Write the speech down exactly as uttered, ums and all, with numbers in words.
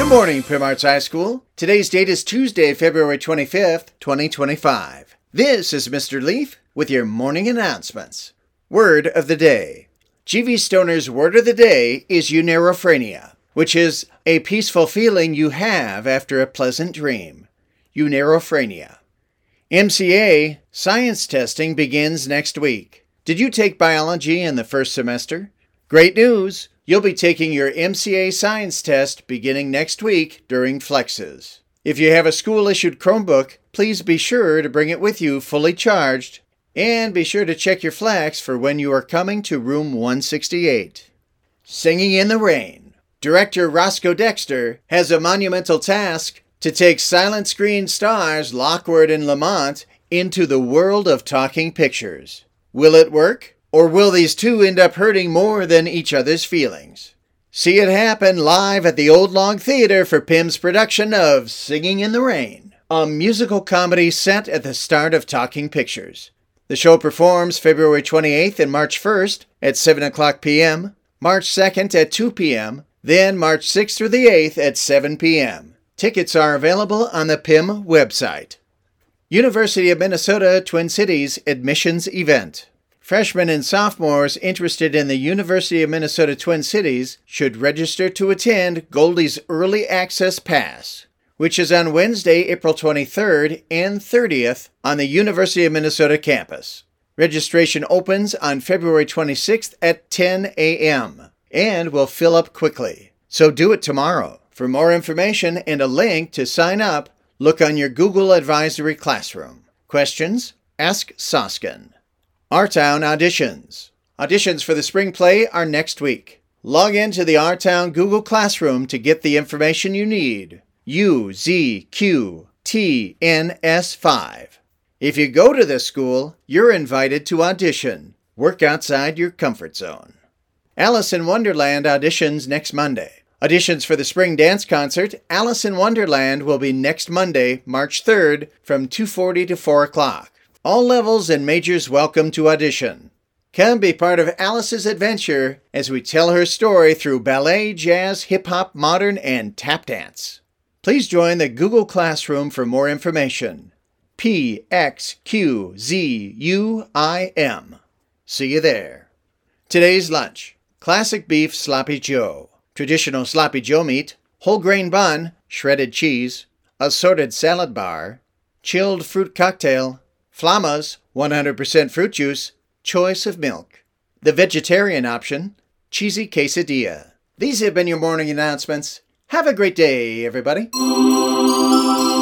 Good morning, Prim Arts High School. Today's date is Tuesday, February twenty-fifth, twenty twenty-five. This is Mister Leaf with your morning announcements. Word of the day. G V Stoner's word of the day is eunerophrenia, which is a peaceful feeling you have after a pleasant dream. Eunerophrenia. M C A science testing begins next week. Did you take biology in the first semester? Great news! You'll be taking your M C A science test beginning next week during Flexes. If you have a school-issued Chromebook, please be sure to bring it with you fully charged, and be sure to check your Flex for when you are coming to room one sixty-eight. Singing in the Rain. Director Roscoe Dexter has a monumental task to take silent screen stars Lockwood and Lamont into the world of talking pictures. Will it work? Or will these two end up hurting more than each other's feelings? See it happen live at the Old Log Theater for P I M's production of Singing in the Rain, a musical comedy set at the start of Talking Pictures. The show performs February twenty-eighth and March first at seven o'clock p.m., March second at two p.m., then March sixth through the eighth at seven p.m. Tickets are available on the P I M website. University of Minnesota Twin Cities admissions event. Freshmen and sophomores interested in the University of Minnesota Twin Cities should register to attend Goldie's Early Access Pass, which is on Wednesday, April twenty-third and thirtieth on the University of Minnesota campus. Registration opens on February twenty-sixth at ten a.m. and will fill up quickly. So do it tomorrow. For more information and a link to sign up, look on your Google Advisory Classroom. Questions? Ask Soskin. Our Town auditions. Auditions for the spring play are next week. Log into the Our Town Google Classroom to get the information you need. U Z Q T N S five. If you go to this school, you're invited to audition. Work outside your comfort zone. Alice in Wonderland auditions next Monday. Auditions for the spring dance concert, Alice in Wonderland, will be next Monday, March third, from two forty to four o'clock. All levels and majors welcome to audition. Come be part of Alice's adventure as we tell her story through ballet, jazz, hip-hop, modern, and tap dance. Please join the Google Classroom for more information. P X Q Z U I M. See you there. Today's lunch. Classic beef sloppy joe. Traditional sloppy joe meat. Whole grain bun. Shredded cheese. Assorted salad bar. Chilled fruit cocktail. Flamas, one hundred percent fruit juice, choice of milk. The vegetarian option, cheesy quesadilla. These have been your morning announcements. Have a great day, everybody.